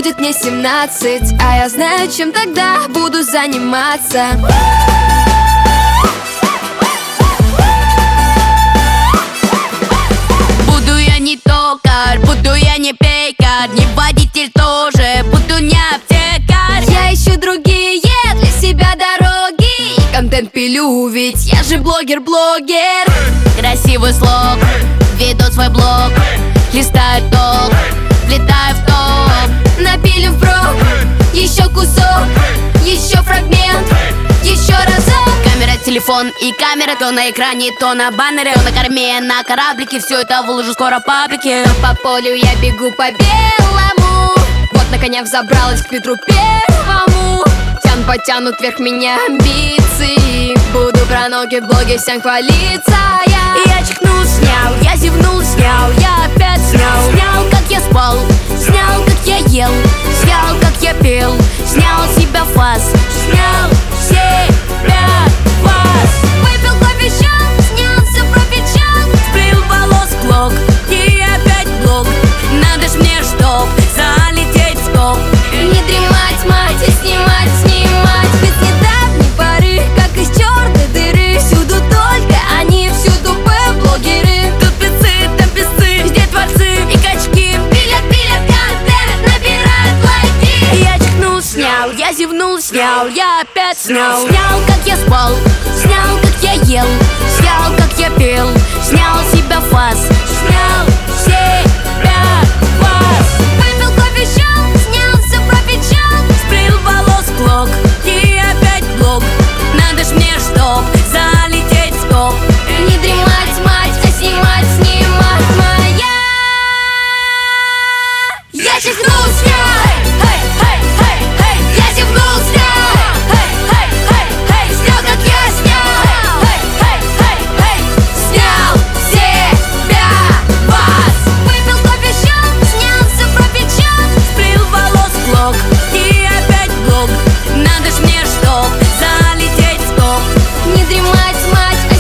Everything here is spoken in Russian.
будет мне 17, а я знаю, чем тогда буду заниматься. Буду я не токарь, буду я не пекарь, не водитель тоже, буду не аптекарь. Я ищу другие для себя дороги и контент пилю, ведь я же блогер. Красивый слог, веду свой блог, листаю толк, влетаю в топ. Напилим впрок, еще кусок, еще фрагмент, еще разок. Камера, телефон и камера, то на экране, то на баннере, то на корме, на кораблике. Все это выложу скоро в паблике. По полю я бегу по белому, вот на коня взобралась к Петру Первому. Потянут вверх меня амбиции, буду про ноги в блоге всем хвалиться. Я чихнул, снял, я зевнул, снял, я опять снял. Снял, как я спал, снял, как я ел, снял, как я пел, снял себя фас, снял себя фас. Выпил кофе чан, снялся профичан, сплил волос клок и опять блок. Надо ж мне чтоб залететь в топ. Не дремать, мать, и снимать, без недавней поры, как из черной дыры. Всюду только они, всюду блогеры. Тут певцы, там песцы, здесь творцы и качки. Пилят контент, набирают лайки. Я чихнул, снял, я зевнул, снял, я опять снял. Снял, как я спал, снял, как я ел, снял, как я пел, снял себя фас, снял себя фас. Выпил кофе чан, снялся профичан, сплил волос клок и опять блок. Надо ж мне чтоб залететь в топ. не дремать, мать, а снимать моя. Я чихнул, снял, я зевнул, снял, снял, как я снял, снял себя вас. Выпил кофе чан, снялся профичан, сплил волос клок и опять блок. Надо ж мне чтоб залететь в топ. не дремать, мать,